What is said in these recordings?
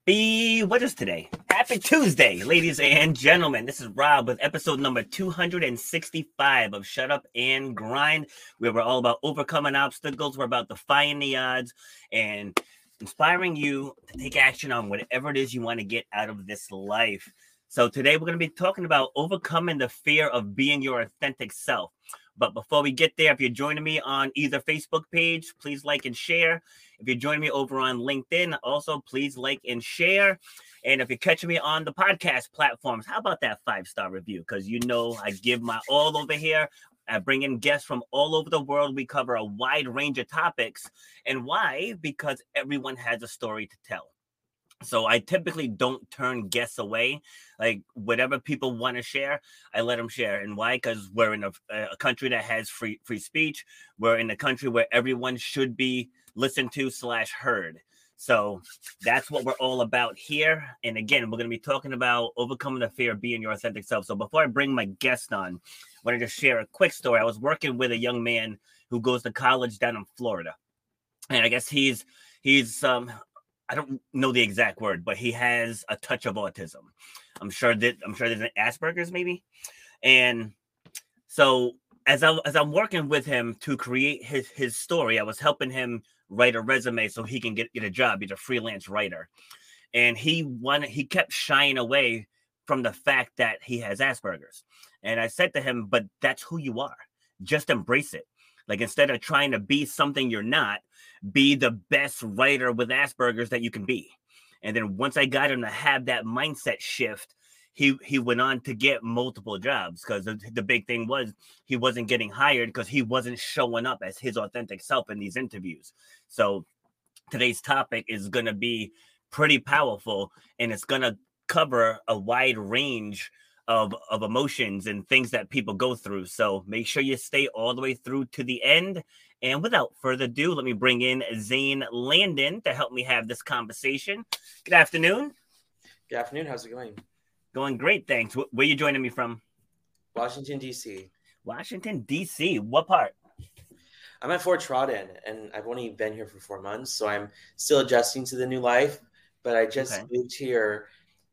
What is today? Happy Tuesday, ladies and gentlemen. This is Rob with episode number 265 of Shut Up and Grind, where we're all about overcoming obstacles. We're about defying the odds and inspiring you to take action on whatever it is you want to get out of this life. So today we're going to be talking about overcoming the fear of being your authentic self. But before we get there, if you're joining me on either Facebook page, please like and share. If you're joining me over on LinkedIn, also please like and share. And if you're catching me on the podcast platforms, how about that 5-star review? Because you know I give my all over here. I bring in guests from all over the world. We cover a wide range of topics. And why? Because everyone has a story to tell. So I typically don't turn guests away. Like whatever people want to share, I let them share. And why? Because we're in a country that has free speech. We're in a country where everyone should be listened to / heard. So that's what we're all about here. And again, we're going to be talking about overcoming the fear of being your authentic self. So before I bring my guest on, I want to just share a quick story. I was working with a young man who goes to college down in Florida. And I guess he's I don't know the exact word, but he has a touch of autism. I'm sure there's an Asperger's maybe. And so as I'm working with him to create his story, I was helping him write a resume so he can get a job. He's a freelance writer. And he kept shying away from the fact that he has Asperger's. And I said to him, but that's who you are. Just embrace it. Like instead of trying to be something you're not, be the best writer with Asperger's that you can be. And then once I got him to have that mindset shift, he went on to get multiple jobs because the big thing was he wasn't getting hired because he wasn't showing up as his authentic self in these interviews. So today's topic is going to be pretty powerful, and it's going to cover a wide range of emotions and things that people go through. So make sure you stay all the way through to the end. And without further ado, let me bring in Zane Landon to help me have this conversation. Good afternoon. Good afternoon. How's it going? Going great, thanks. Where are you joining me from? Washington, D.C. Washington, D.C. What part? I'm at Fort Trotton, and I've only been here for 4 months, so I'm still adjusting to the new life. But I just moved here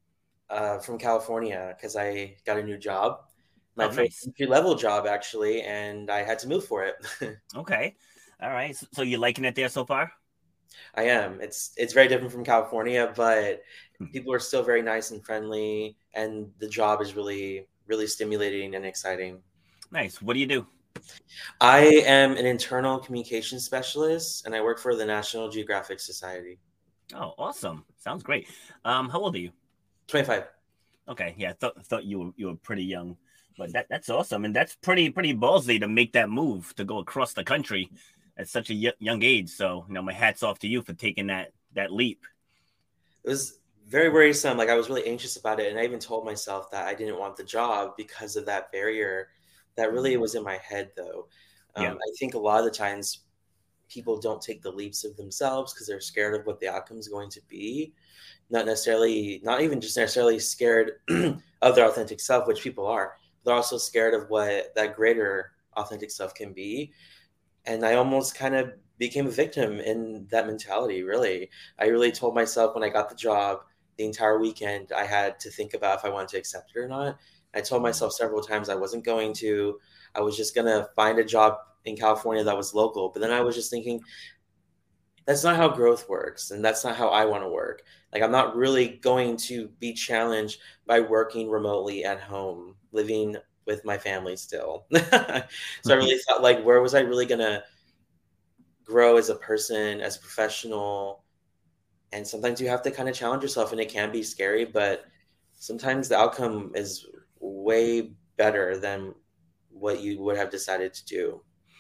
from California because I got a new job, my first entry-level job, actually, and I had to move for it. Okay. All right. So you're liking it there so far? I am. It's very different from California, but people are still very nice and friendly, and the job is really, really stimulating and exciting. Nice. What do you do? I am an internal communications specialist, and I work for the National Geographic Society. Oh, awesome. Sounds great. How old are you? 25. Okay. Yeah, I thought you were pretty young, but that's awesome. And that's pretty ballsy to make that move to go across the country at such a young age. So, my hat's off to you for taking that leap. It was very worrisome. Like I was really anxious about it. And I even told myself that I didn't want the job because of that barrier that really was in my head though. I think a lot of the times people don't take the leaps of themselves because they're scared of what the outcome is going to be. Not even just necessarily scared of their authentic self, which people are. They're also scared of what that greater authentic self can be. And I almost kind of became a victim in that mentality, really. I really told myself when I got the job, the entire weekend, I had to think about if I wanted to accept it or not. I told myself several times I wasn't going to. I was just going to find a job in California that was local. But then I was just thinking, that's not how growth works. And that's not how I want to work. Like, I'm not really going to be challenged by working remotely at home, living with my family still. So I really thought, like, where was I really going to grow as a person, as a professional? And sometimes you have to kind of challenge yourself, and it can be scary, but sometimes the outcome is way better than what you would have decided to do.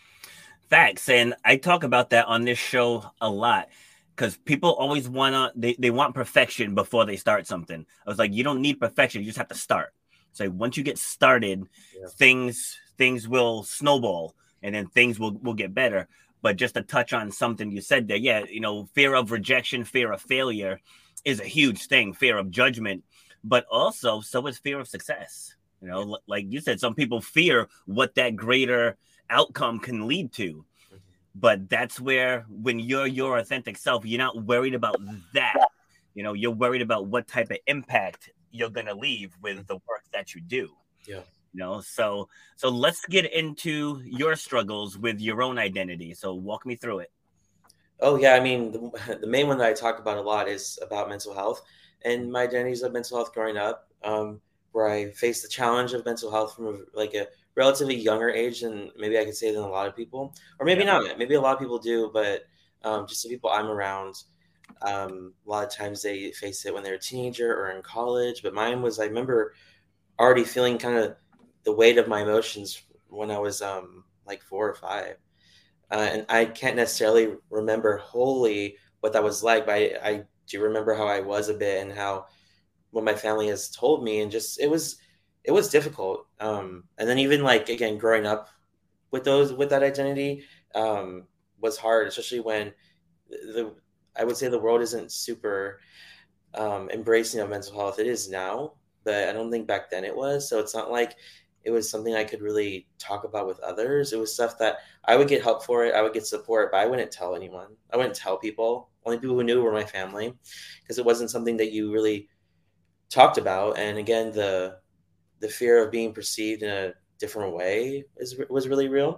Facts. And I talk about that on this show a lot because people always they want perfection before they start something. I was like, you don't need perfection. You just have to start. So once you get started, things will snowball and then things will get better. But just to touch on something you said there, fear of rejection, fear of failure is a huge thing, fear of judgment, but also so is fear of success. Like you said, some people fear what that greater outcome can lead to. But that's where when you're your authentic self, you're not worried about that. You're worried about what type of impact you're going to leave with the work that you do. Yeah. So let's get into your struggles with your own identity. So walk me through it. Oh yeah, I mean the main one that I talk about a lot is about mental health and my identities of mental health growing up, where I faced the challenge of mental health from a relatively younger age than maybe I could say than a lot of people, or maybe not. Maybe a lot of people do, but just the people I'm around, a lot of times they face it when they're a teenager or in college. But mine was, I remember already feeling kind of the weight of my emotions when I was like 4 or 5. And I can't necessarily remember wholly what that was like, but I do remember how I was a bit and how what my family has told me, and just it was difficult. And then even like again growing up with that identity was hard, especially when the I would say the world isn't super embracing of mental health. It is now, but I don't think back then it was. So it's not like it was something I could really talk about with others. It was stuff that I would get help for it, I would get support, but I wouldn't tell anyone. I wouldn't tell people. Only people who knew were my family, because it wasn't something that you really talked about. And again, the fear of being perceived in a different way was really real.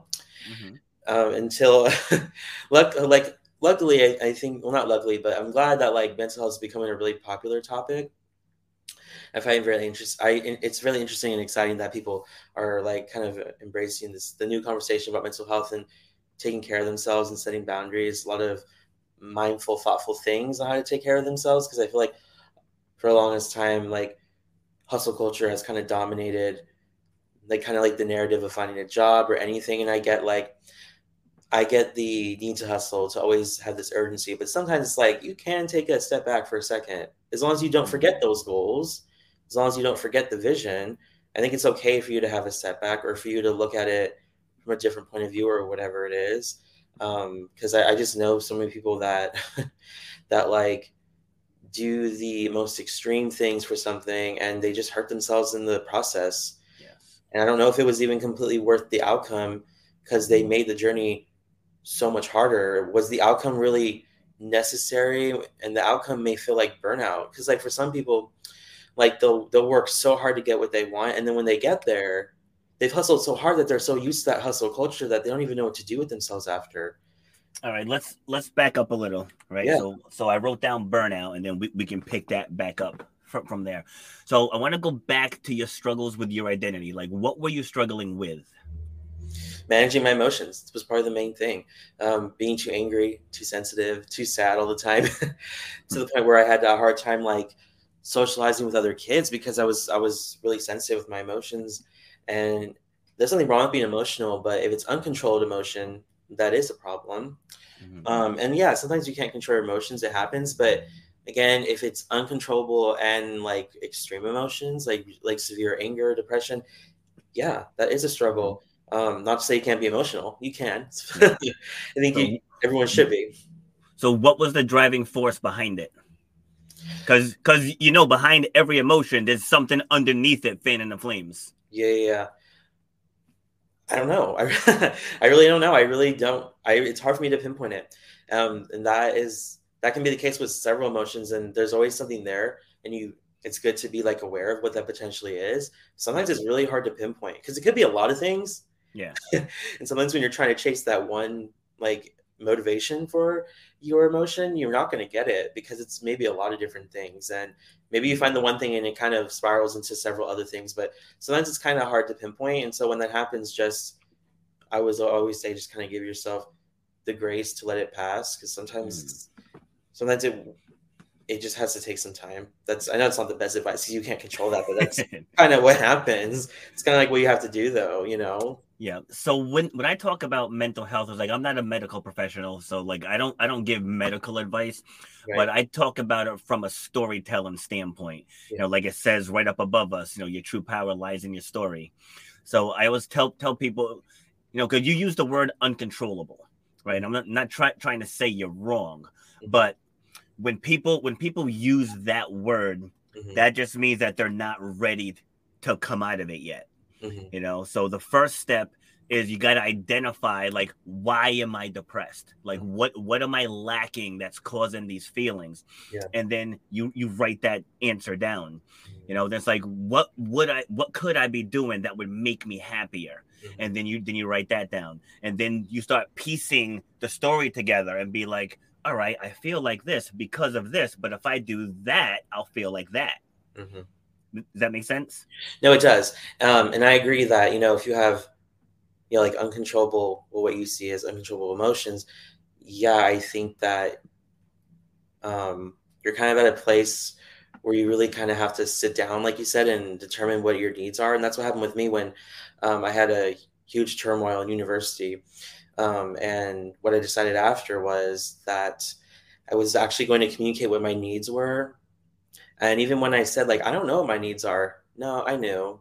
Until luckily, I think, well, not luckily, but I'm glad that like mental health is becoming a really popular topic. I find it really interesting. It's really interesting and exciting that people are like kind of embracing the new conversation about mental health and taking care of themselves and setting boundaries. A lot of mindful, thoughtful things on how to take care of themselves, because I feel like for the longest time, like hustle culture has kind of dominated, like kind of like the narrative of finding a job or anything. And I get the need to hustle, to always have this urgency, but sometimes it's like you can take a step back for a second. As long as you don't forget those goals, as long as you don't forget the vision, I think it's okay for you to have a setback, or for you to look at it from a different point of view, or whatever it is. Because I just know so many people that that like do the most extreme things for something, and they just hurt themselves in the process. Yes. And I don't know if it was even completely worth the outcome, because they made the journey so much harder. Was the outcome really necessary? And the outcome may feel like burnout, because like for some people, like they'll work so hard to get what they want, and then when they get there, they've hustled so hard that they're so used to that hustle culture that they don't even know what to do with themselves after. All right, let's back up a little, right? Yeah. So I wrote down burnout, and then we can pick that back up from there. So I want to go back to your struggles with your identity. Like, what were you struggling with? Managing my emotions was part of the main thing. Being too angry, too sensitive, too sad all the time, to the point where I had a hard time like socializing with other kids, because I was really sensitive with my emotions. And there's nothing wrong with being emotional, but if it's uncontrolled emotion, that is a problem. And yeah, sometimes you can't control your emotions. It happens, but again, if it's uncontrollable and like extreme emotions, like severe anger, depression, yeah, that is a struggle. Not to say you can't be emotional. You can. I think everyone should be. So what was the driving force behind it? Because behind every emotion, there's something underneath it fanning the flames. Yeah. I don't know. I really don't know. I really don't. It's hard for me to pinpoint it. And that can be the case with several emotions, and there's always something there, and it's good to be like aware of what that potentially is. Sometimes it's really hard to pinpoint, because it could be a lot of things. Yeah. And sometimes when you're trying to chase that one like motivation for your emotion, you're not going to get it, because it's maybe a lot of different things. And maybe you find the one thing and it kind of spirals into several other things, but sometimes it's kind of hard to pinpoint. And so when that happens, I was always say, just kind of give yourself the grace to let it pass. Because sometimes it just has to take some time. I know it's not the best advice, because you can't control that, but that's kind of what happens. It's kind of like what you have to do, though, Yeah. So when I talk about mental health, it's like I'm not a medical professional, so like I don't give medical advice, right. But I talk about it from a storytelling standpoint. Yeah. Like it says right up above us, your true power lies in your story. So I always tell people, because you use the word uncontrollable, right? I'm not trying to say you're wrong, but when people use that word, that just means that they're not ready to come out of it yet. So the first step is you got to identify, like, why am I depressed? Like, what am I lacking that's causing these feelings? Yeah. And then you write that answer down. You know, that's like, what could I be doing that would make me happier? And then you write that down, and then you start piecing the story together and be like, all right, I feel like this because of this, but if I do that, I'll feel like that. Does that make sense? No, it does. And I agree that, if you have, like uncontrollable, well, what you see as uncontrollable emotions, yeah, I think that you're kind of at a place where you really kind of have to sit down, like you said, and determine what your needs are. And that's what happened with me when I had a huge turmoil in university. And what I decided after was that I was actually going to communicate what my needs were. And even when I said, like, I don't know what my needs are, no, I knew.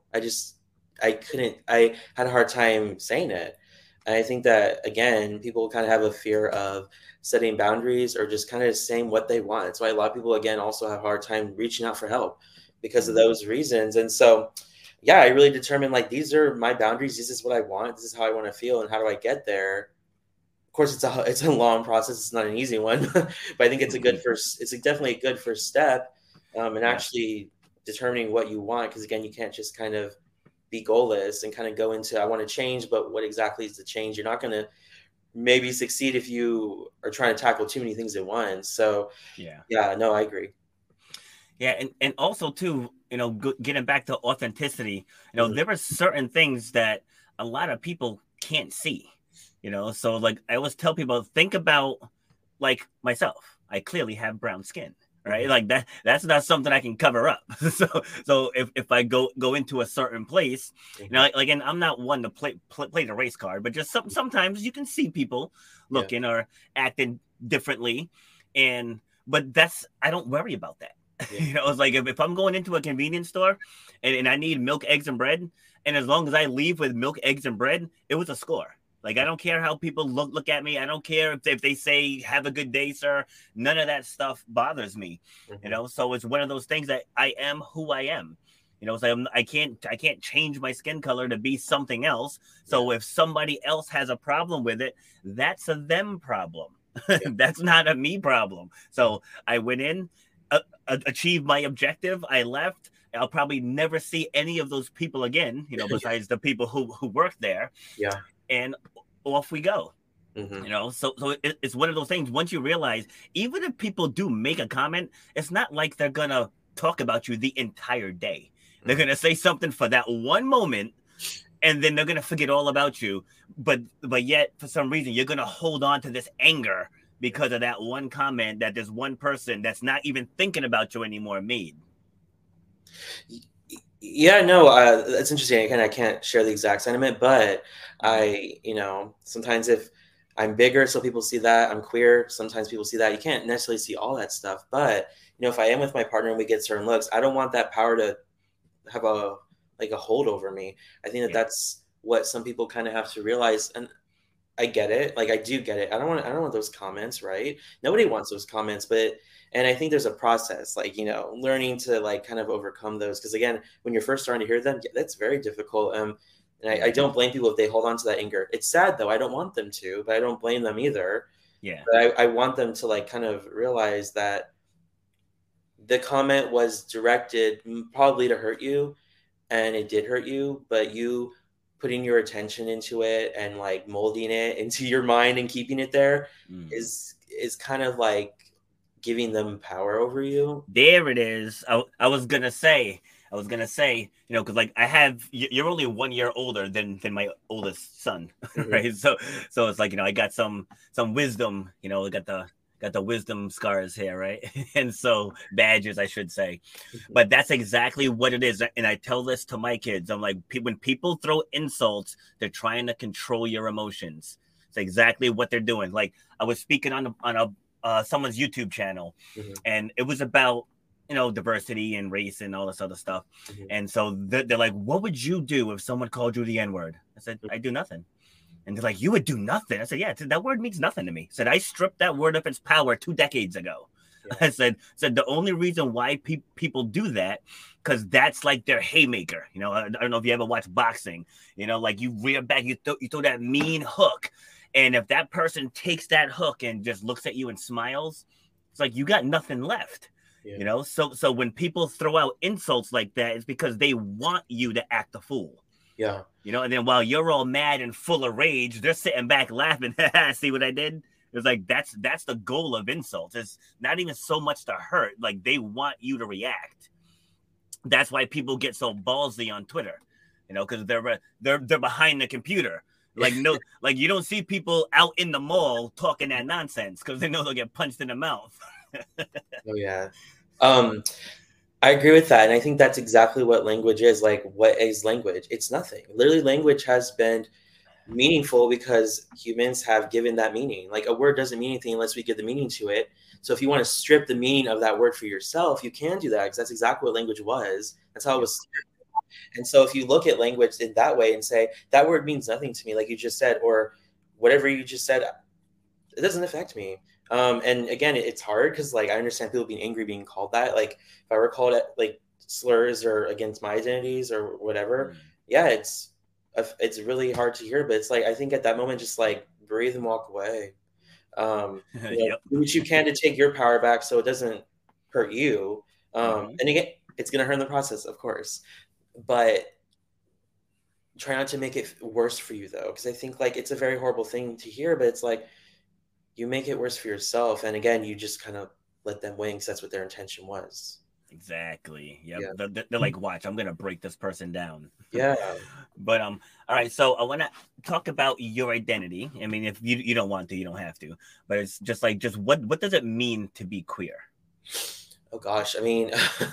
I couldn't, I had a hard time saying it. And I think that, again, people kind of have a fear of setting boundaries or just kind of saying what they want. That's why a lot of people, again, also have a hard time reaching out for help because of those reasons. And so, yeah, I really determined, like, these are my boundaries. This is what I want. This is how I want to feel. And how do I get there? Of course, it's a long process. It's not an easy one, but I think it's definitely a good first step. And actually determining what you want. Because again, you can't just kind of be goalless and kind of go into, I want to change, but what exactly is the change? You're not going to maybe succeed if you are trying to tackle too many things at once. So yeah, no, I agree. Yeah. And also too, getting back to authenticity, there are certain things that a lot of people can't see, so like I always tell people, think about, like, myself. I clearly have brown skin. Right, like that's not something I can cover up. So if I go into a certain place, like, and I'm not one to play the race card, but just sometimes you can see people looking or acting differently, but I don't worry about that. It's like if I'm going into a convenience store and I need milk, eggs, and bread, and as long as I leave with milk, eggs, and bread, it was a score. Like, I don't care how people look at me. I don't care if they say, have a good day, sir. None of that stuff bothers me, So it's one of those things that I am who I am. So I can't change my skin color to be something else. So if somebody else has a problem with it, that's a them problem. That's not a me problem. So I went in, achieved my objective. I left. I'll probably never see any of those people again, besides the people who work there. Yeah. And off we go. So it's one of those things. Once you realize, even if people do make a comment, it's not like they're gonna talk about you the entire day. They're gonna say something for that one moment, and then they're gonna forget all about you. But yet, for some reason, you're gonna hold on to this anger because of that one comment that this one person that's not even thinking about you anymore made. Yeah, no, that's interesting. Again, I can't share the exact sentiment, but sometimes if I'm bigger, so people see that I'm queer, sometimes people see that. You can't necessarily see all that stuff, but if I am with my partner and we get certain looks, I don't want that power to have a hold over me. I think that's what some people kind of have to realize, and I get it. Like, I do get it. I don't want those comments, right? Nobody wants those comments, and I think there's a process, like, learning to, like, kind of overcome those. Because again, when you're first starting to hear them, that's very difficult. And I don't blame people if they hold on to that anger. It's sad though. I don't want them to, but I don't blame them either. Yeah. But I want them to, like, kind of realize that the comment was directed probably to hurt you, and it did hurt you, but you putting your attention into it and, like, molding it into your mind and keeping it there is kind of like giving them power over you. There it is. I was gonna say, because, like, you're only 1 year older than my oldest son, right? So it's like, I got some wisdom, got the wisdom scars here, right? And so badges, I should say. But that's exactly what it is. And I tell this to my kids. I'm like, when people throw insults, they're trying to control your emotions. It's exactly what they're doing. Like, I was speaking on someone's YouTube channel, and it was about, diversity and race and all this other stuff. And so they're like, what would you do if someone called you the N-word? I said, I do nothing. And they're like, you would do nothing? I said, yeah, that word means nothing to me. I said, I stripped that word of its power 2 decades ago. Yeah. I said the only reason why people do that, because that's like their haymaker. You know, I don't know if you ever watch boxing. You know, like you rear back, you throw that mean hook, and if that person takes that hook and just looks at you and smiles, it's like you got nothing left. Yeah. You know, so when people throw out insults like that, it's because they want you to act a fool. Yeah. You know, and then while you're all mad and full of rage, they're sitting back laughing. See what I did? It's like that's the goal of insults. It's not even so much to hurt. Like they want you to react. That's why people get so ballsy on Twitter, you know, because they're behind the computer. Like no, like you don't see people out in the mall talking that nonsense because they know they'll get punched in the mouth. Oh yeah. I agree with that. And I think that's exactly what language is. Like, what is language? It's nothing. Literally, language has been meaningful because humans have given that meaning. Like, a word doesn't mean anything unless we give the meaning to it. So if you want to strip the meaning of that word for yourself, you can do that because that's exactly what language was. That's how it was. And so if you look at language in that way and say, that word means nothing to me, like you just said, or whatever you just said, it doesn't affect me. And again, it's hard because like I understand people being angry being called that. Like if I were called it like slurs or against my identities or whatever, yeah, it's really hard to hear. But it's like I think at that moment, just like breathe and walk away. Do what you can to take your power back so it doesn't hurt you. And again, it's gonna hurt in the process, of course, but try not to make it worse for you though, because I think like it's a very horrible thing to hear, but it's like you make it worse for yourself. And again, you just kind of let them win because that's what their intention was. Exactly. Yep. Yeah. They're like, watch, I'm going to break this person down. Yeah. But, all right. So I want to talk about your identity. I mean, if you don't want to, you don't have to, but it's just like, what does it mean to be queer? Oh gosh. I mean,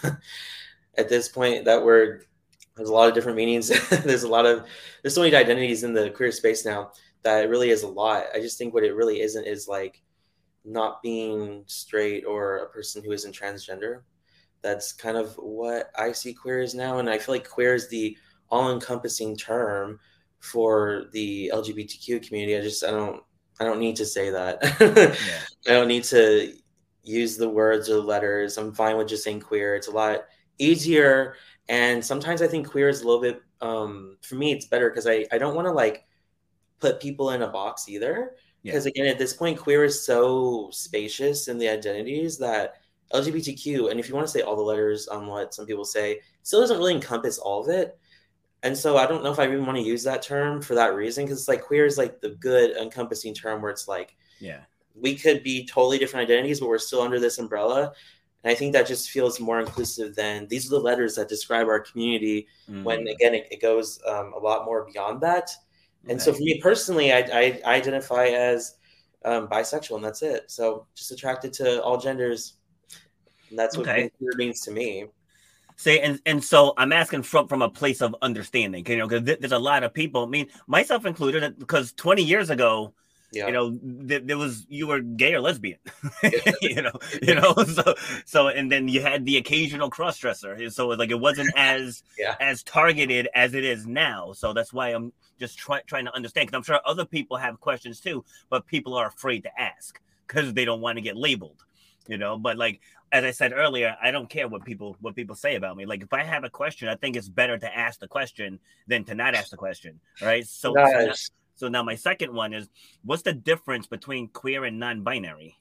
at this point, that word has a lot of different meanings. There's so many identities in the queer space now that it really is a lot. I just think what it really isn't is like not being straight or a person who isn't transgender. That's kind of what I see queer as now. And I feel like queer is the all-encompassing term for the LGBTQ community. I don't need to say that. Yeah. I don't need to use the words or the letters. I'm fine with just saying queer. It's a lot easier. And sometimes I think queer is a little bit, for me, it's better because I don't want to like put people in a box either. Because again, at this point, queer is so spacious in the identities that LGBTQ, and if you want to say all the letters on what some people say, still doesn't really encompass all of it. And so I don't know if I even want to use that term for that reason, because it's like queer is like the good encompassing term where it's like, we could be totally different identities, but we're still under this umbrella. And I think that just feels more inclusive than these are the letters that describe our community when, again, it goes a lot more beyond that. And so for me personally, I identify as bisexual, and that's it. So just attracted to all genders. And that's what queer means to me. See, and so I'm asking from a place of understanding, you know, because there's a lot of people, I mean, myself included, because 20 years ago, you know, there was, you were gay or lesbian, you know, so, and then you had the occasional cross-dresser. So like, it wasn't as targeted as it is now. So that's why I'm just trying to understand, because I'm sure other people have questions too, but people are afraid to ask because they don't want to get labeled, you know. But like, as I said earlier, I don't care what people say about me. Like, if I have a question, I think it's better to ask the question than to not ask the question. Right. So now my second one is, what's the difference between queer and non-binary?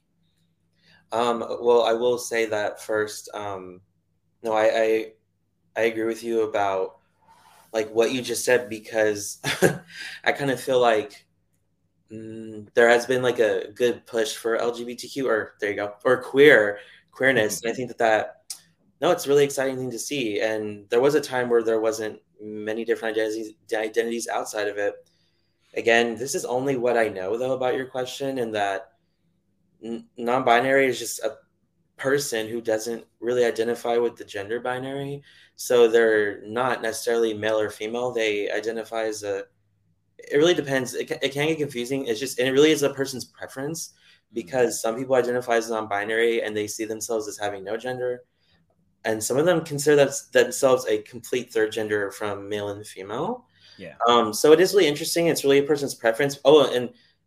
Well, I will say that first. No, I agree with you about like what you just said, because I kind of feel like there has been like a good push for LGBTQ, or there you go, or queerness. And I think no, it's a really exciting thing to see. And there was a time where there wasn't many different identities outside of it. Again, this is only what I know though about your question, and that non-binary is just a person who doesn't really identify with the gender binary. So they're not necessarily male or female. They identify as it really depends. It can get confusing. And it really is a person's preference, because some people identify as non-binary and they see themselves as having no gender. And some of them consider themselves a complete third gender from male and female. Yeah. So it is really interesting. It's really a person's preference. Oh, and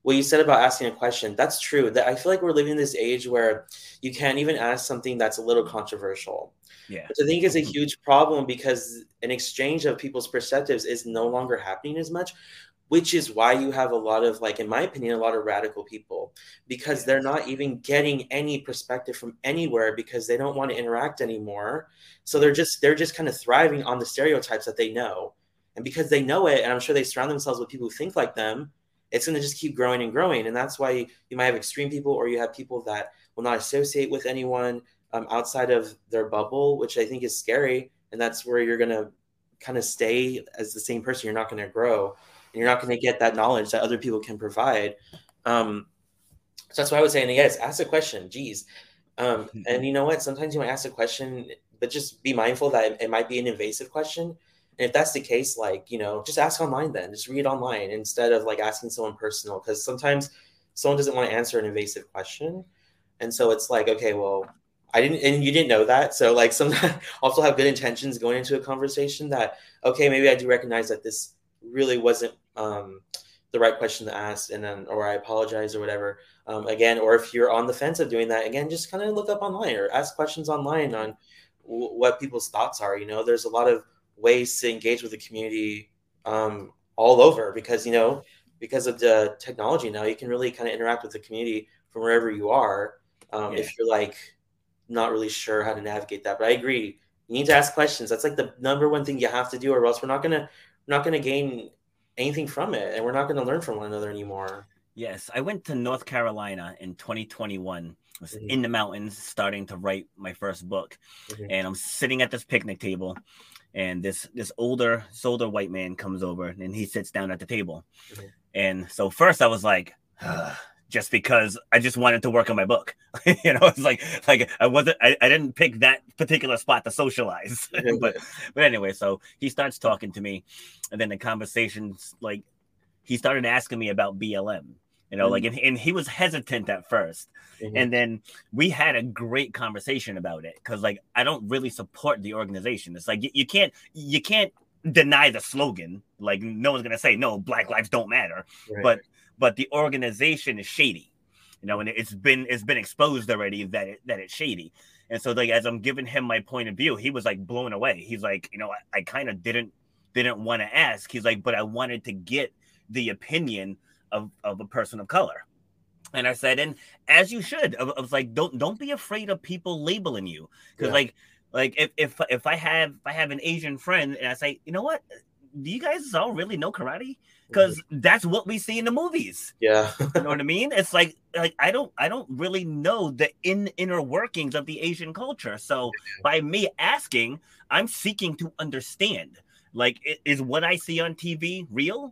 what you said about asking a question, that's true. That I feel like we're living in this age where you can't even ask something that's a little controversial. Yeah. Which I think is a huge problem because an exchange of people's perspectives is no longer happening as much, which is why you have a lot of, like, in my opinion, a lot of radical people, because they're not even getting any perspective from anywhere because they don't want to interact anymore. So they're just kind of thriving on the stereotypes that they know. And because they know it, and I'm sure they surround themselves with people who think like them, it's going to just keep growing and growing. And that's why you might have extreme people, or you have people that will not associate with anyone outside of their bubble, which I think is scary. And that's where you're going to kind of stay as the same person. You're not going to grow, and you're not going to get that knowledge that other people can provide. So that's why I was saying, yes, ask a question. Geez. And you know what? Sometimes you might ask a question, but just be mindful that it might be an invasive question. And if that's the case, like, just ask online then. Just read online instead of like asking someone personal, because sometimes someone doesn't want to answer an invasive question. And so it's like, okay, well, I didn't, and you didn't know that. So like sometimes also have good intentions going into a conversation that, okay, maybe I do recognize that this really wasn't the right question to ask, and then, or I apologize or whatever. Again, or if you're on the fence of doing that, again, just kind of look up online or ask questions online on what people's thoughts are. There's a lot of ways to engage with the community all over, because because of the technology now, you can really kind of interact with the community from wherever you are. If you're like not really sure how to navigate that, but I agree, you need to ask questions. That's like the number one thing you have to do, or else we're not gonna gain anything from it, and we're not gonna learn from one another anymore. Yes, I went to North Carolina in 2021. I was in the mountains starting to write my first book, and I'm sitting at this picnic table, and this older white man comes over and he sits down at the table. And so first I was like, just because I just wanted to work on my book. It's like I didn't pick that particular spot to socialize. but anyway, so he starts talking to me, and then the conversation's like, he started asking me about BLM. And he was hesitant at first. And then we had a great conversation about it, because like I don't really support the organization. It's like you can't deny the slogan. Like no one's gonna say no, Black lives don't matter. Right. But the organization is shady, and it's been exposed already that it's shady. And so like as I'm giving him my point of view, he was like blown away. He's like, I kind of didn't want to ask. He's like, but I wanted to get the opinion of a person of color. And I said, and as you should. I was like, don't be afraid of people labeling you, because like if I have an Asian friend and I say, you know what, do you guys all really know karate? Because that's what we see in the movies. Yeah. You know what I mean? It's like I don't really know the inner workings of the Asian culture. So by me asking, I'm seeking to understand. Like, is what I see on TV real?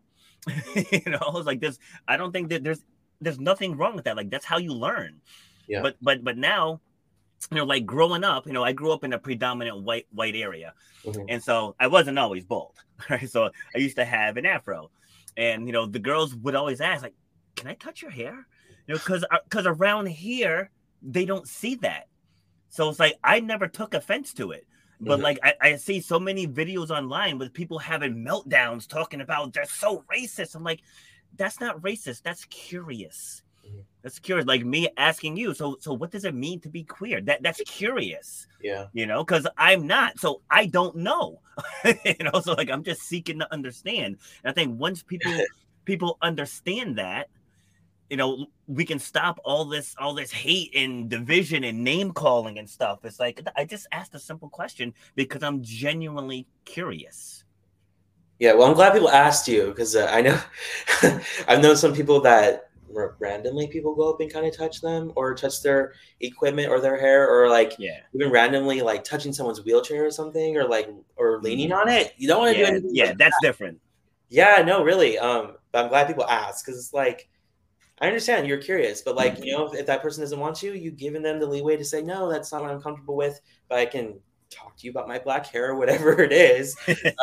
It's like this. I don't think that there's nothing wrong with that. Like, that's how you learn. Yeah. But now, like growing up, I grew up in a predominant white area, and so I wasn't always bald, right? So I used to have an afro, and the girls would always ask, like, "Can I touch your hair?" Because around here they don't see that. So it's like I never took offense to it. But like I see so many videos online with people having meltdowns talking about they're so racist. I'm like, that's not racist. That's curious. That's curious. Like me asking you, so what does it mean to be queer? That's curious. Yeah. Because I'm not. So I don't know. So like I'm just seeking to understand. And I think once people understand that, we can stop all this hate and division and name calling and stuff. It's like, I just asked a simple question because I'm genuinely curious. Yeah, well, I'm glad people asked you, because I know I've known some people that randomly people go up and kind of touch them or touch their equipment or their hair, or like even randomly like touching someone's wheelchair or something, or leaning on it. You don't want to do anything. Yeah, like that's different. Yeah, no, really. But I'm glad people ask, because it's like, I understand you're curious, but like, if that person doesn't want you've given them the leeway to say, no, that's not what I'm comfortable with, but I can talk to you about my black hair or whatever it is,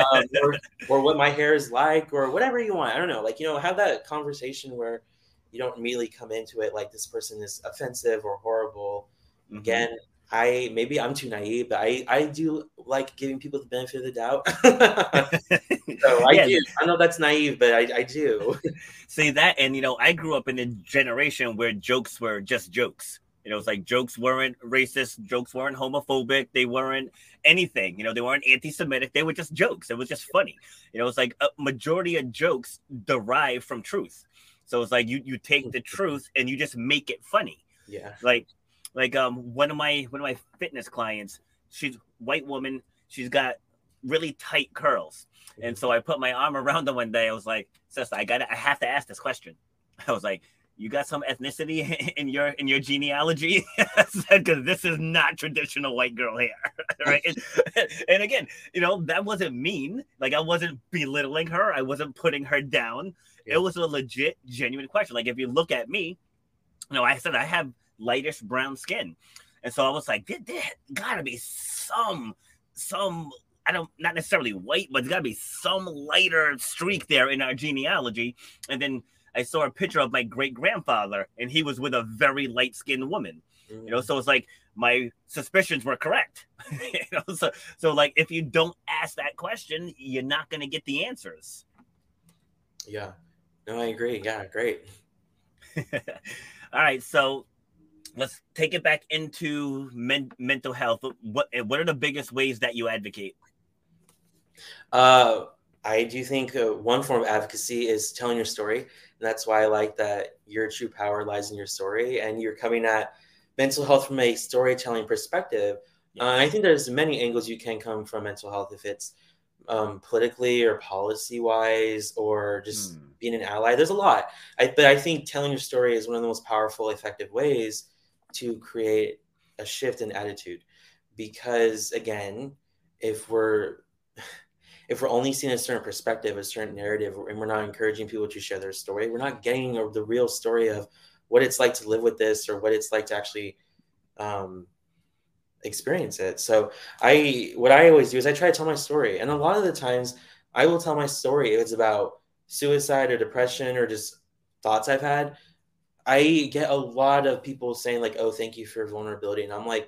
or what my hair is like, or whatever you want. I don't know, like, have that conversation where you don't immediately come into it like this person is offensive or horrible. Again, maybe I'm too naive, but I do like giving people the benefit of the doubt. So I Yeah, do. I know that's naive, but I do. see that, and I grew up in a generation where jokes were just jokes. It's like jokes weren't racist, jokes weren't homophobic, they weren't anything. They weren't anti-Semitic. They were just jokes. It was just funny. It's like a majority of jokes derive from truth. So it's like you take the truth and you just make it funny. Yeah. Like one of my fitness clients, she's a white woman. She's got really tight curls. And so I put my arm around her one day. I was like, sister, I have to ask this question. I was like, you got some ethnicity in your genealogy? Because this is not traditional white girl hair, right? And again, that wasn't mean. Like, I wasn't belittling her. I wasn't putting her down. Yeah. It was a legit, genuine question. Like, if you look at me, I said I have lightish brown skin. And so I was like, there gotta be some not necessarily white, but there's got to be some lighter streak there in our genealogy. And then I saw a picture of my great-grandfather, and he was with a very light-skinned woman. So it's like my suspicions were correct. So like, if you don't ask that question, you're not going to get the answers. Yeah. No, I agree. Yeah, great. All right, so let's take it back into mental health. What are the biggest ways that you advocate? I do think one form of advocacy is telling your story. And that's why I like that your true power lies in your story, and you're coming at mental health from a storytelling perspective. Yes. I think there's many angles you can come from mental health, if it's politically or policy wise, or just being an ally. There's a lot. But I think telling your story is one of the most powerful, effective ways to create a shift in attitude. Because again, if we're only seeing a certain perspective, a certain narrative, and we're not encouraging people to share their story, we're not getting the real story of what it's like to live with this, or what it's like to actually experience it. So what I always do is I try to tell my story. And a lot of the times I will tell my story. If it's about suicide or depression or just thoughts I've had, I get a lot of people saying like, oh, thank you for your vulnerability. And I'm like,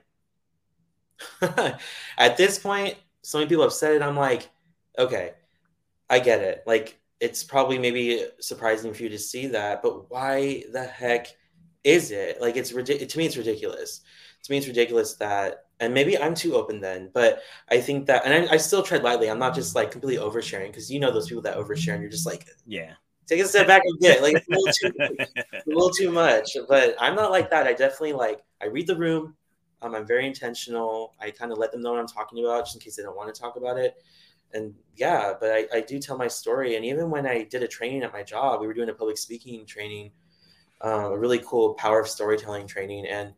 at this point, so many people have said it. I'm like, okay, I get it. Like, it's probably maybe surprising for you to see that, but why the heck is it? Like, to me, it's ridiculous. To me, it's ridiculous that, and maybe I'm too open then, but I think that, and I still tread lightly. I'm not just like completely oversharing, because those people that overshare and you're just like, yeah, take a step back and get it. Like, it's a little too much, but I'm not like that. I definitely I read the room. I'm very intentional. I kind of let them know what I'm talking about, just in case they don't want to talk about it. And yeah, but I do tell my story. And even when I did a training at my job, we were doing a public speaking training, a really cool power of storytelling training. And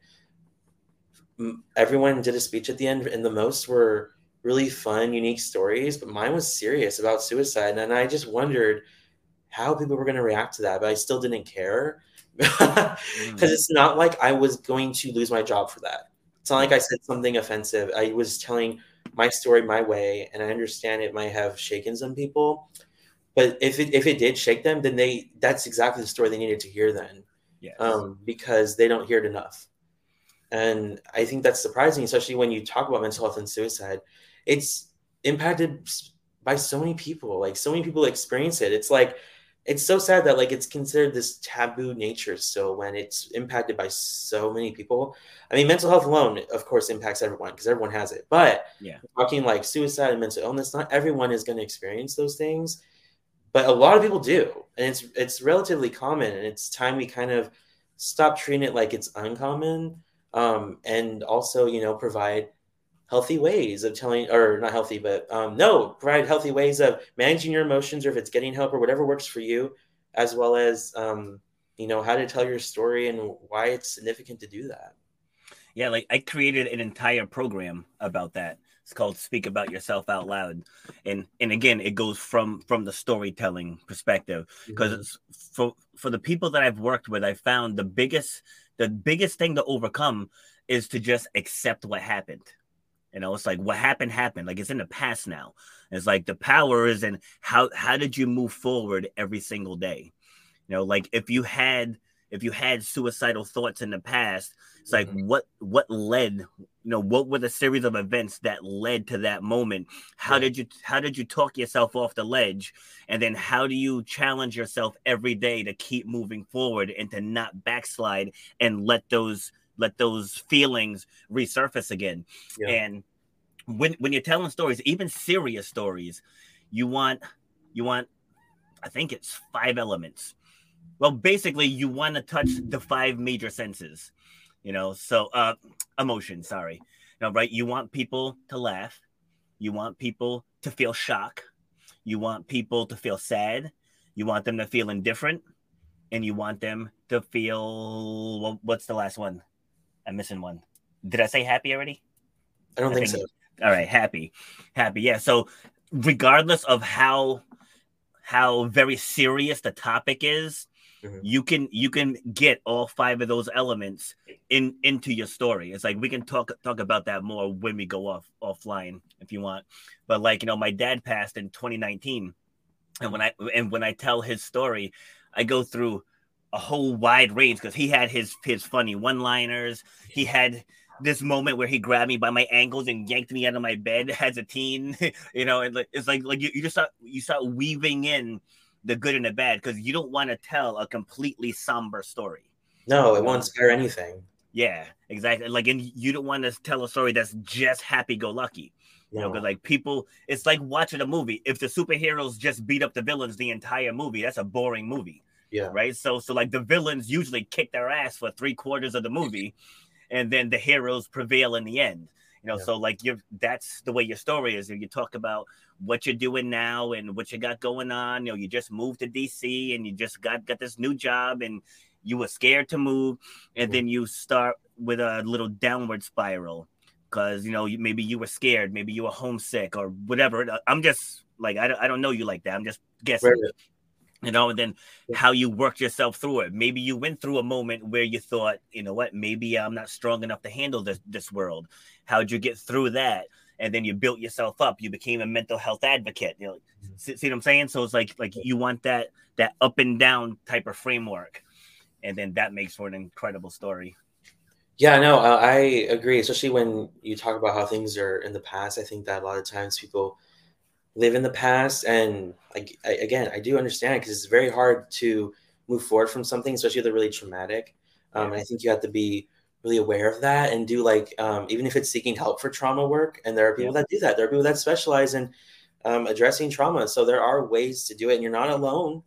everyone did a speech at the end, and the most were really fun, unique stories. But mine was serious about suicide. And I just wondered how people were going to react to that. But I still didn't care, because it's not like I was going to lose my job for that. It's not like I said something offensive. I was telling my story my way, and I understand it might have shaken some people, but if it did shake them, then that's exactly the story they needed to hear then. Yes. Because they don't hear it enough. And I think that's surprising, especially when you talk about mental health and suicide. It's impacted by so many people. Like, so many people experience it. It's like, it's so sad that it's considered this taboo nature still, when it's impacted by so many people. I mean, mental health alone, of course, impacts everyone, because everyone has it. But yeah, talking like suicide and mental illness, not everyone is going to experience those things, but a lot of people do. And it's relatively common, and it's time we kind of stop treating it like it's uncommon, and also, provide healthy ways of telling, or not healthy, but provide healthy ways of managing your emotions, or if it's getting help or whatever works for you, as well as, how to tell your story and why it's significant to do that. Yeah. Like, I created an entire program about that. It's called Speak About Yourself Out Loud. And again, it goes from the storytelling perspective, because for the people that I've worked with, I found the biggest thing to overcome is to just accept what happened. It's like, what happened. Like, it's in the past now. It's like, the power is in how did you move forward every single day? Like, if if you had suicidal thoughts in the past, it's like what led, what were the series of events that led to that moment? How did you talk yourself off the ledge? And then how do you challenge yourself every day to keep moving forward and to not backslide and let those feelings resurface again? And when you're telling stories, even serious stories, you want I think it's 5 elements. Well, basically you want to touch the 5 major senses, so emotion, sorry. Right? You want people to laugh, you want people to feel shock, you want people to feel sad, you want them to feel indifferent, and you want them to feel, well, what's the last one? I'm missing one. Did I say happy already? I don't think so. All right, happy. Yeah. So regardless of how very serious the topic is, you can get all 5 of those elements into your story. It's like we can talk about that more when we go offline if you want. But like, my dad passed in 2019, and when I tell his story, I go through a whole wide range because he had his funny one-liners. He had this moment where he grabbed me by my ankles and yanked me out of my bed as a teen, and it's like you start weaving in the good and the bad because you don't want to tell a completely somber story. No, it won't inspire anything. Yeah, exactly. Like, and you don't want to tell a story that's just happy-go-lucky. Because like people, it's like watching a movie. If the superheroes just beat up the villains the entire movie, that's a boring movie. Yeah. Right. So like the villains usually kick their ass for 3/4 of the movie, and then the heroes prevail in the end. So like that's the way your story is. If you talk about what you're doing now and what you got going on, you just moved to DC and you just got this new job and you were scared to move, and then you start with a little downward spiral because maybe you were scared, maybe you were homesick or whatever. I'm just like I don't know you like that. I'm just guessing. Right. And then how you worked yourself through it. Maybe you went through a moment where you thought, what, maybe I'm not strong enough to handle this world. How'd you get through that? And then you built yourself up. You became a mental health advocate. See what I'm saying? So it's like you want that up and down type of framework. And then that makes for an incredible story. Yeah, no, I agree. Especially when you talk about how things are in the past. I think that a lot of times people live in the past, and I do understand it because it's very hard to move forward from something, especially if they're really traumatic. And I think you have to be really aware of that and do even if it's seeking help for trauma work. And there are people that do that. There are people that specialize in addressing trauma. So there are ways to do it, and you're not alone.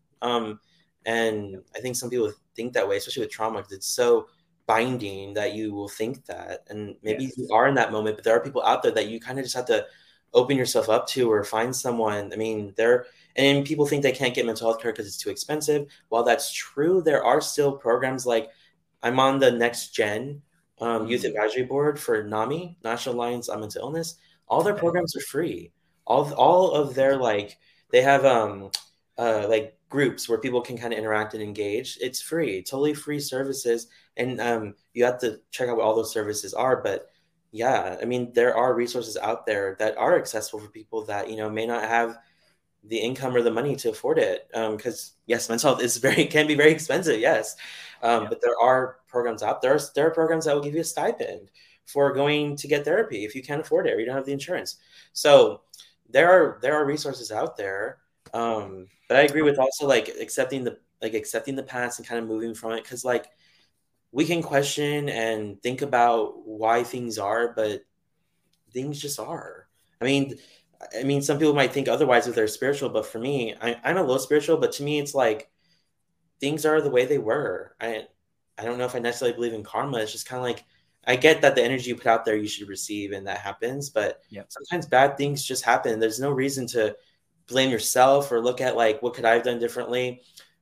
And I think some people think that way, especially with trauma, because it's so binding that you will think that. And maybe you are in that moment, but there are people out there that you kind of just have to open yourself up to or find someone. I mean, and people think they can't get mental health care because it's too expensive. While that's true, there are still programs like I'm on the Next Gen Youth Advisory Board for NAMI, National Alliance on Mental Illness. All their programs are free. All of their they have groups where people can kind of interact and engage. It's free, totally free services. And you have to check out what all those services are. But yeah, I mean, there are resources out there that are accessible for people that, may not have the income or the money to afford it. Because yes, mental health can be very expensive. Yes. But there are programs out there. There are programs that will give you a stipend for going to get therapy if you can't afford it or you don't have the insurance. So there are resources out there. But I agree with also accepting the past and kind of moving from it. Cause we can question and think about why things are, but things just are. I mean, some people might think otherwise if they're spiritual, but for me, I'm a little spiritual, but to me, it's like things are the way they were. I don't know if I necessarily believe in karma. It's just kind of I get that the energy you put out there, you should receive, and that happens. But sometimes bad things just happen. There's no reason to blame yourself or look at what could I have done differently.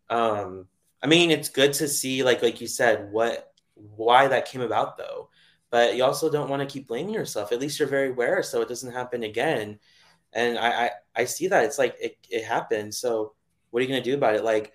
I mean, it's good to see, like you said, why that came about, though. But you also don't want to keep blaming yourself. At least you're very aware, so it doesn't happen again. And I see that it's it happened. So what are you going to do about it?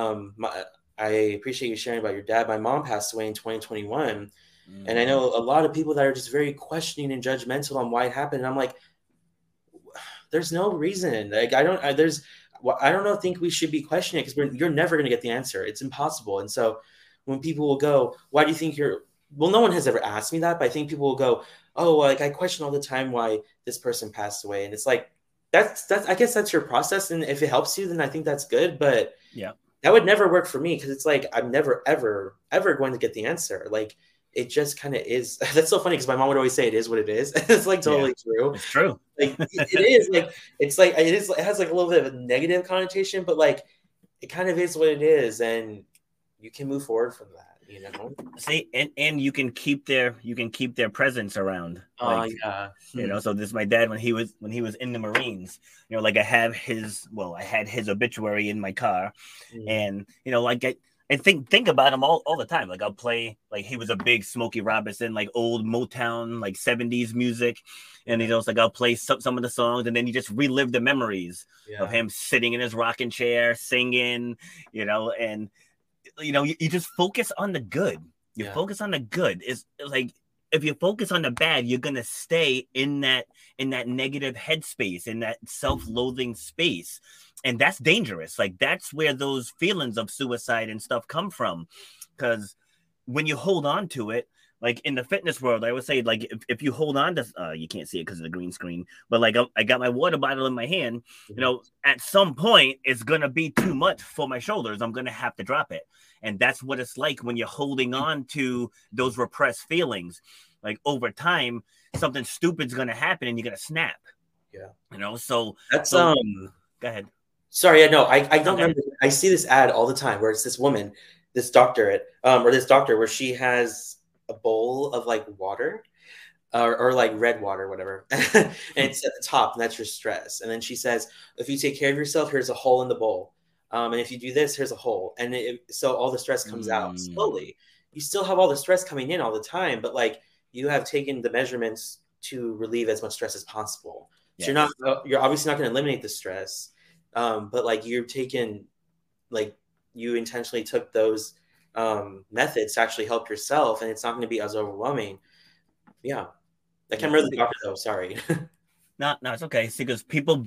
I appreciate you sharing about your dad. My mom passed away in 2021, and I know a lot of people that are just very questioning and judgmental on why it happened. And I'm like, there's no reason. I don't think we should be questioning it because you're never going to get the answer. It's impossible. And so when people will go, why do you think well, no one has ever asked me that, but I think people will go, oh, like I question all the time why this person passed away. And it's like, that's, I guess that's your process. And if it helps you, then I think that's good. But yeah, that would never work for me, because it's like, I'm never, ever, ever going to get the answer. Like, it just kind of is. That's so funny, because my mom would always say it is what it is. It's like totally true. It's true. Like it is like, it's like, it has like a little bit of a negative connotation, but like it kind of is what it is. And you can move forward from that. See, and you can keep their presence around. Like, yeah. So this is my dad when he was in the Marines. Like I had his obituary in my car, and like I think about him all the time. Like I'll play, like he was a big Smokey Robinson, like old Motown, like 70s music, and like I'll play some of the songs, and then you just relive the memories of him sitting in his rocking chair singing, and you just focus on the good. You focus on the good. It's like, if you focus on the bad, you're gonna stay in that negative headspace, in that self-loathing space, and that's dangerous. Like that's where those feelings of suicide and stuff come from, because when you hold on to it, like in the fitness world, I would say, like if you hold on to, you can't see it because of the green screen, but like I got my water bottle in my hand, at some point it's gonna be too much for my shoulders. I'm gonna have to drop it, and that's what it's like when you're holding on to those repressed feelings. Like over time, something stupid's gonna happen, and you're gonna snap. Yeah, So that's go ahead. Sorry, I don't remember. I see this ad all the time where it's this woman, this doctor, where she has a bowl of like water, or like red water, whatever, and it's at the top, and that's your stress. And then she says, if you take care of yourself, here's a hole in the bowl, and if you do this, here's a hole, and so all the stress comes out slowly. You still have all the stress coming in all the time, but like you have taken the measurements to relieve as much stress as possible. So you're obviously not going to eliminate the stress, but like you've taken, like you intentionally took those methods to actually help yourself, and it's not going to be as overwhelming. I can't remember the doctor though. Sorry. No, it's okay. See, because people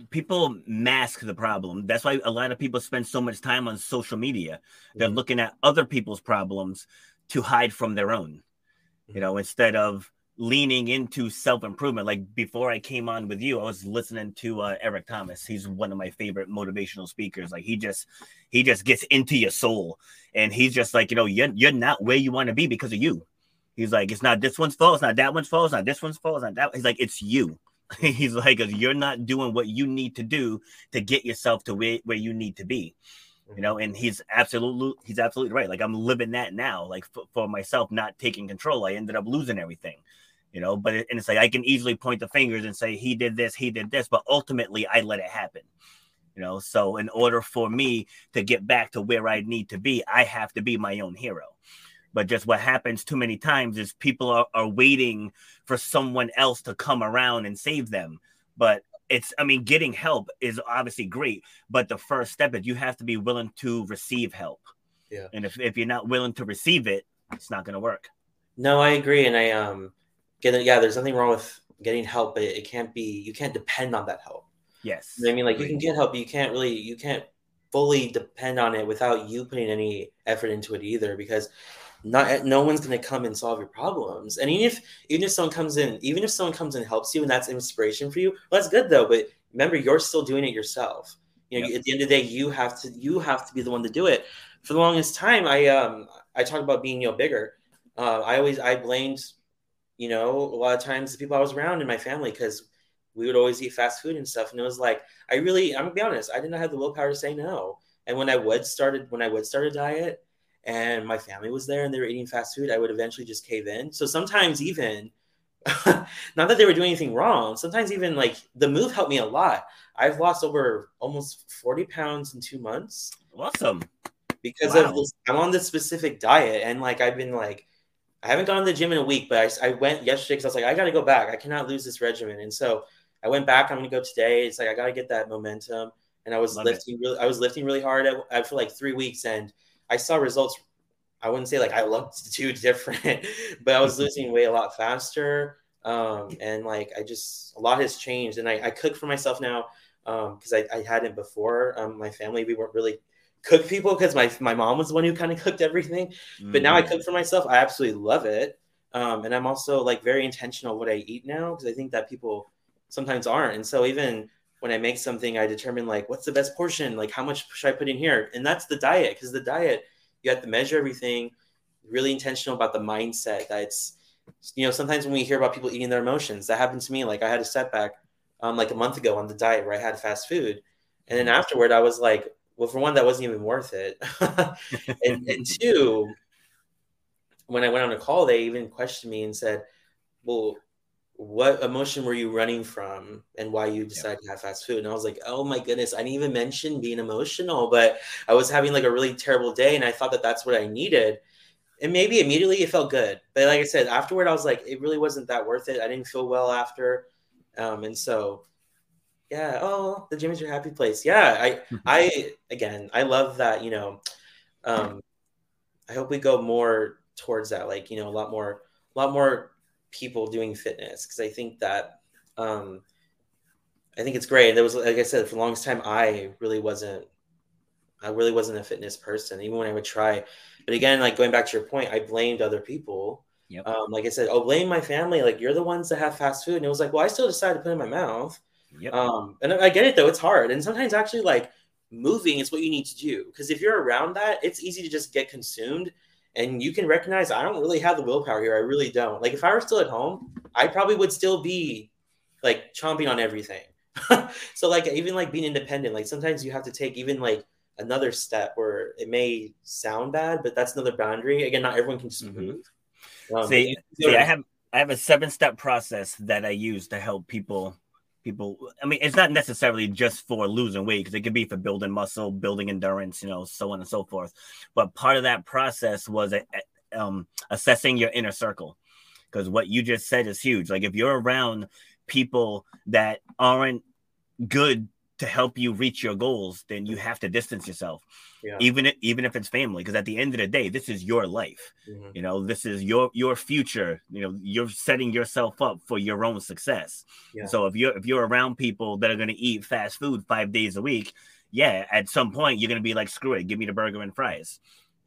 mask the problem. That's why a lot of people spend so much time on social media. They're looking at other people's problems to hide from their own. Instead of leaning into self-improvement. Like before I came on with you, I was listening to Eric Thomas. He's one of my favorite motivational speakers. Like he just gets into your soul, and he's just like, you're not where you want to be because of you. He's like, it's not this one's fault, it's not that one's fault, it's not this one's fault, it's not that. He's like, it's you. He's like, you're not doing what you need to do to get yourself to where you need to be. And he's absolutely right. Like I'm living that now, like for myself, not taking control. I ended up losing everything, but it's like, I can easily point the fingers and say, he did this, but ultimately I let it happen, so in order for me to get back to where I need to be, I have to be my own hero. But just what happens too many times is people are waiting for someone else to come around and save them. But getting help is obviously great, but the first step is you have to be willing to receive help. Yeah. And if you're not willing to receive it, it's not going to work. No, I agree. And there's nothing wrong with getting help, but you can't depend on that help. Yes. You can get help, but you can't fully depend on it without you putting any effort into it either, because no one's going to come and solve your problems. And even if someone comes in and helps you, and that's inspiration for you, well, that's good though. But remember, you're still doing it yourself. At the end of the day, you have to be the one to do it. For the longest time, I talked about being bigger. I blamed a lot of times the people I was around in my family, because we would always eat fast food and stuff, and it was like I'm gonna be honest, I did not have the willpower to say no. And when I would start a diet, and my family was there and they were eating fast food, I would eventually just cave in. So sometimes even, not that they were doing anything wrong, sometimes even like the move helped me a lot. I've lost over almost 40 pounds in 2 months. Awesome. Because of this, I'm on this specific diet, and like I've been like, I haven't gone to the gym in a week, but I went yesterday because I was like, I got to go back. I cannot lose this regimen. And so I went back. I'm going to go today. It's like, I got to get that momentum. And I was lifting really hard for like 3 weeks, and I saw results. I wouldn't say like I looked too different, but I was losing weight a lot faster. And like, a lot has changed, and I cook for myself now. Cause I hadn't before. My family, we weren't really cook people because my mom was the one who kind of cooked everything. But now I cook for myself. I absolutely love it. And I'm also like very intentional what I eat now, because I think that people sometimes aren't. And so even when I make something, I determine like what's the best portion, like how much should I put in here? And that's the diet, because the diet, you have to measure everything, really intentional about the mindset that it's, sometimes when we hear about people eating their emotions, that happened to me. Like I had a setback like a month ago on the diet where I had fast food. And then afterward, I was like, well, for one, that wasn't even worth it. and two, when I went on a call, they even questioned me and said, well, what emotion were you running from and why you decided to have fast food? And I was like, oh my goodness, I didn't even mention being emotional, but I was having like a really terrible day. And I thought that that's what I needed. And maybe immediately it felt good. But like I said, afterward, I was like, it really wasn't that worth it. I didn't feel well after. And so, yeah. Oh, the gym is your happy place. Yeah. I love that, I hope we go more towards that, like, a lot more people doing fitness, because I think that I think it's great. And there was, like I said, for the longest time, I really wasn't a fitness person, even when I would try. But again, like going back to your point, I blamed other people. Yep. Like I said, oh, blame my family. Like, you're the ones that have fast food. And it was like, well, I still decided to put it in my mouth. Yep. And I get it though. It's hard. And sometimes actually like moving is what you need to do. Because if you're around that, it's easy to just get consumed. And you can recognize, I don't really have the willpower here. I really don't. Like if I were still at home, I probably would still be like chomping on everything. So like even like being independent, like sometimes you have to take even like another step where it may sound bad, but that's another boundary. Again, not everyone can just move. See, I have a 7-step process that I use to help people. I mean, it's not necessarily just for losing weight, because it could be for building muscle, building endurance, so on and so forth. But part of that process was assessing your inner circle, because what you just said is huge. Like if you're around people that aren't good to help you reach your goals, then you have to distance yourself. Yeah. Even if it's family, because at the end of the day, this is your life. This is your future. You're setting yourself up for your own success. Yeah. So if you're around people that are going to eat fast food 5 days a week, yeah, at some point you're going to be like, screw it, give me the burger and fries.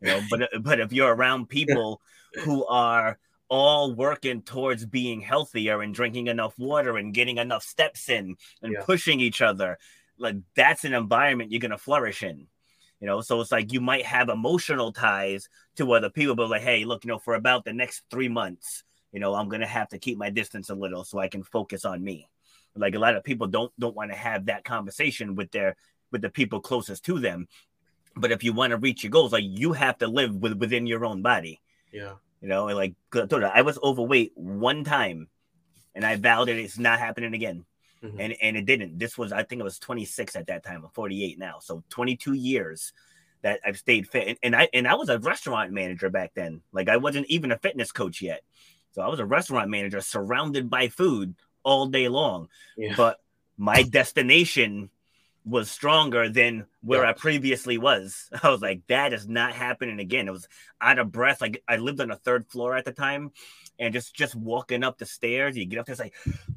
But if you're around people who are all working towards being healthier and drinking enough water and getting enough steps in and pushing each other, like that's an environment you're going to flourish in. So it's like you might have emotional ties to other people, but like, hey, look, for about the next 3 months, I'm going to have to keep my distance a little so I can focus on me. Like a lot of people don't want to have that conversation with the people closest to them. But if you want to reach your goals, like you have to live within your own body. Yeah. Like I was overweight one time and I vowed that it's not happening again. And it didn't. I think it was 26 at that time. I'm 48 now. So 22 years that I've stayed fit. And I was a restaurant manager back then. Like I wasn't even a fitness coach yet. So I was a restaurant manager surrounded by food all day long. Yeah. But my destination was stronger than where I previously was. I was like, that is not happening again. It was out of breath. Like I lived on the 3rd floor at the time, and just walking up the stairs, you get up there, it's like,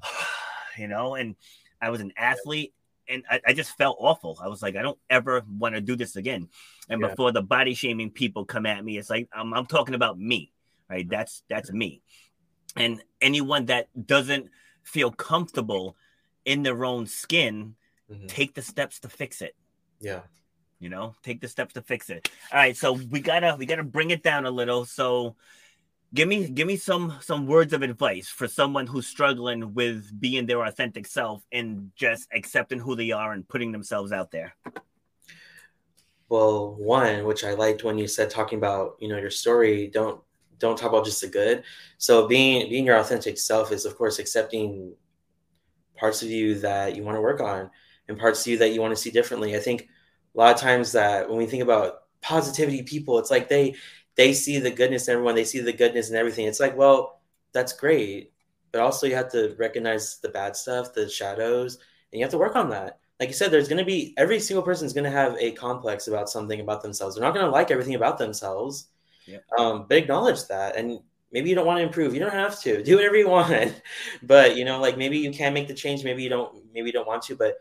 and I was an athlete and I just felt awful. I was like, I don't ever want to do this again. And before the body shaming people come at me, it's like, I'm talking about me, right? That's me. And anyone that doesn't feel comfortable in their own skin, take the steps to fix it. Yeah. Take the steps to fix it. All right. So we gotta bring it down a little. So give me some words of advice for someone who's struggling with being their authentic self and just accepting who they are and putting themselves out there. Well, one, which I liked when you said, talking about, your story, don't talk about just the good. So being your authentic self is, of course, accepting parts of you that you want to work on and parts of you that you want to see differently. I think a lot of times that when we think about positivity people, it's like they see the goodness in everyone. They see the goodness in everything. It's like, well, that's great. But also you have to recognize the bad stuff, the shadows, and you have to work on that. Like you said, there's going to be, every single person is going to have a complex about something about themselves. They're not going to like everything about themselves. Yeah. But acknowledge that. And maybe you don't want to improve. You don't have to do whatever you want, but like maybe you can make the change. Maybe you don't want to, but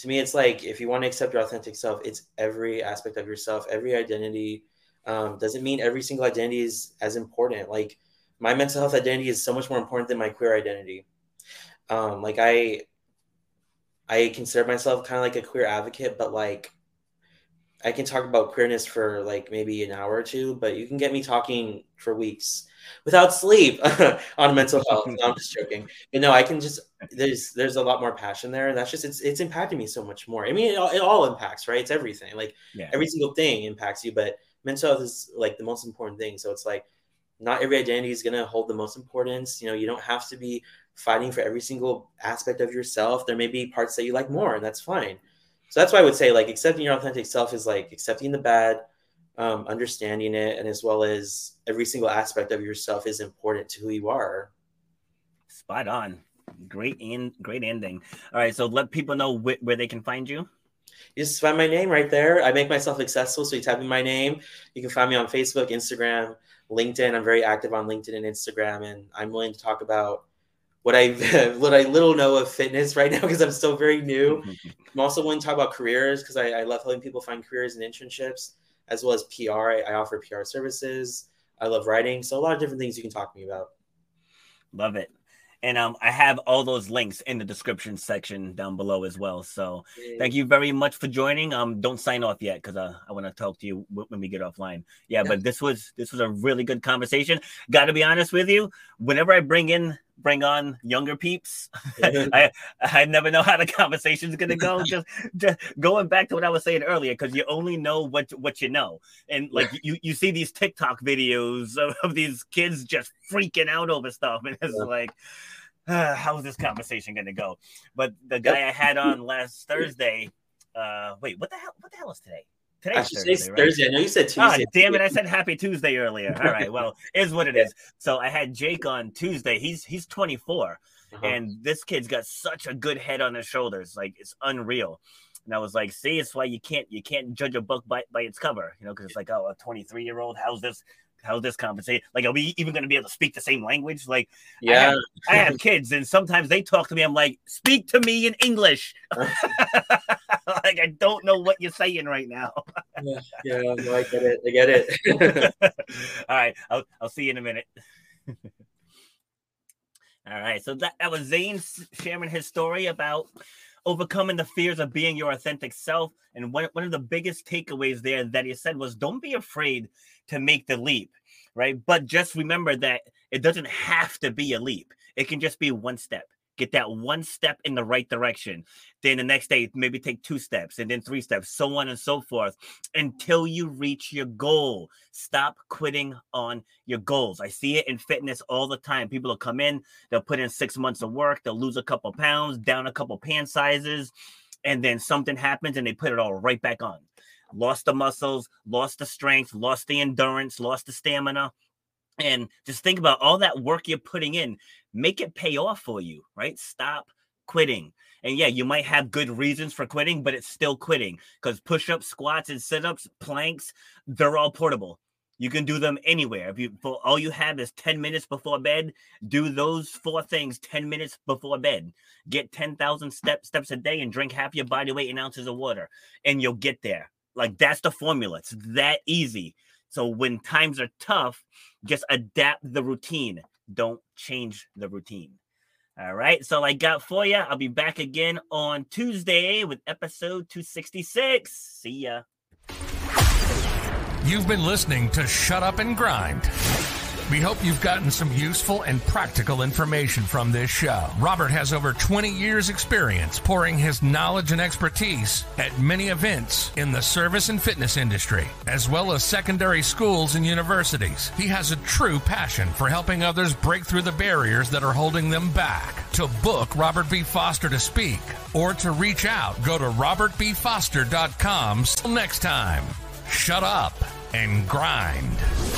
to me, it's like, if you want to accept your authentic self, it's every aspect of yourself, every identity. Doesn't mean every single identity is as important. Like, my mental health identity is so much more important than my queer identity. Like, I consider myself kind of like a queer advocate, but like, I can talk about queerness for like maybe an hour or two, but you can get me talking for weeks without sleep on mental health. No, I'm just joking. But no, I can just, there's a lot more passion there. And that's just, it's impacted me so much more. I mean, it all impacts, right? It's everything. Like, every single thing impacts you, but mental health is like the most important thing. So it's like, not every identity is going to hold the most importance. You know, you don't have to be fighting for every single aspect of yourself. There may be parts that you like more, and that's fine. So that's why I would say, like, accepting your authentic self is like accepting the bad, understanding it, and as well as every single aspect of yourself is important to who you are. Spot on. Great ending. All right, so let people know where they can find you. You just find my name right there. I make myself accessible, so you type in my name. You can find me on Facebook, Instagram, LinkedIn. I'm very active on LinkedIn and Instagram, and I'm willing to talk about what I little know of fitness right now, because I'm still very new. I'm also willing to talk about careers, because I love helping people find careers and internships, as well as PR. I offer PR services. I love writing. So a lot of different things you can talk to me about. Love it. And I have all those links in the description section down below as well. So thank you very much for joining. Don't sign off yet, because I want to talk to you when we get offline. Yeah, but this was a really good conversation. Got to be honest with you. Whenever I bring on younger peeps, I never know how the conversation's gonna go. Just going back to what I was saying earlier, because you only know what you know, and like you see these TikTok videos of these kids just freaking out over stuff, and it's like, how's this conversation gonna go? But the guy I had on last Thursday, wait, what the hell is today? Today's Thursday, right? Thursday. I know you said Tuesday. Oh, damn it. I said happy Tuesday earlier. All right. Well, is what it is. So I had Jake on Tuesday. He's 24. And this kid's got such a good head on his shoulders. Like, it's unreal. And I was like, see, it's why you can't judge a book by its cover, you know, because it's like, oh, a 23-year-old, how's this conversation? Like, are we even going to be able to speak the same language? Like, I have kids, and sometimes they talk to me. I'm like, speak to me in English. Like, I don't know what you're saying right now. Yeah, no, I get it. All right, I'll see you in a minute. All right, so that was Zane sharing his story about overcoming the fears of being your authentic self. And one of the biggest takeaways there that he said was, don't be afraid to make the leap, right? But just remember that it doesn't have to be a leap. It can just be one step. Get that one step in the right direction. Then the next day, maybe take 2 steps, and then 3 steps, so on and so forth, until you reach your goal. Stop quitting on your goals. I see it in fitness all the time. People will come in, they'll put in 6 months of work, they'll lose a couple pounds, down a couple pant sizes, and then something happens and they put it all right back on. Lost the muscles, lost the strength, lost the endurance, lost the stamina. And just think about all that work you're putting in. Make it pay off for you, right? Stop quitting. And yeah, you might have good reasons for quitting, but it's still quitting, because push-ups, squats, and sit-ups, planks, they're all portable. You can do them anywhere. All you have is 10 minutes before bed, do those 4 things 10 minutes before bed. Get 10,000 steps a day and drink half your body weight in ounces of water, and you'll get there. Like, that's the formula. It's that easy. So when times are tough, just adapt the routine. Don't change the routine. All right. So I got for you. I'll be back again on Tuesday with episode 266. See ya. You've been listening to Shut Up and Grind. We hope you've gotten some useful and practical information from this show. Robert has over 20 years experience pouring his knowledge and expertise at many events in the service and fitness industry, as well as secondary schools and universities. He has a true passion for helping others break through the barriers that are holding them back. To book Robert B. Foster to speak or to reach out, go to robertbfoster.com. Till next time, shut up and grind.